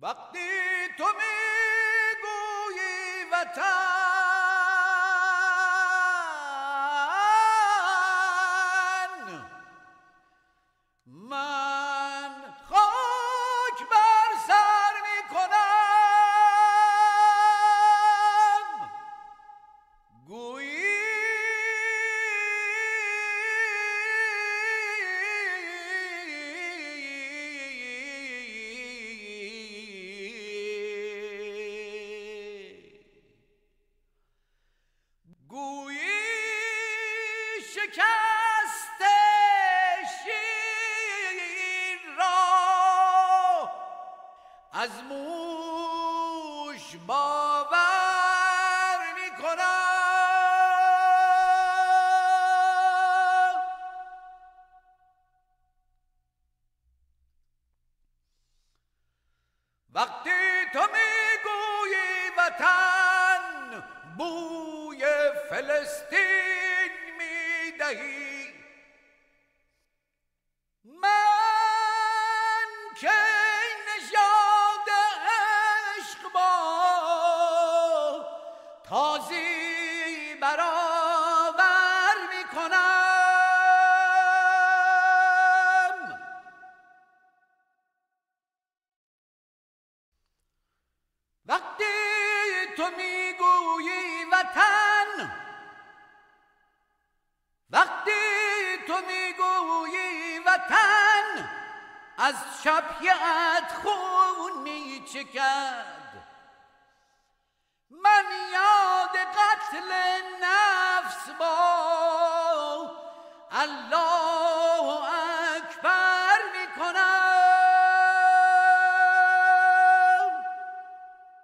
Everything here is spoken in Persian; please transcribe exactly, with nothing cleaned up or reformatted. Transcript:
وقتی تو میگویی وطن من خاک بر سر میکنم گویی شکست شیر را از موش باور می کنم وقتی تو میگویی وطن بوی فلسطین میدهی من که نژاد عشق با تازی برابر میکنم وقتی تو میگویی وطن وقتی تو میگویی وطن از شبیه‌ات خون میچکد من یاد قتل نفس با الله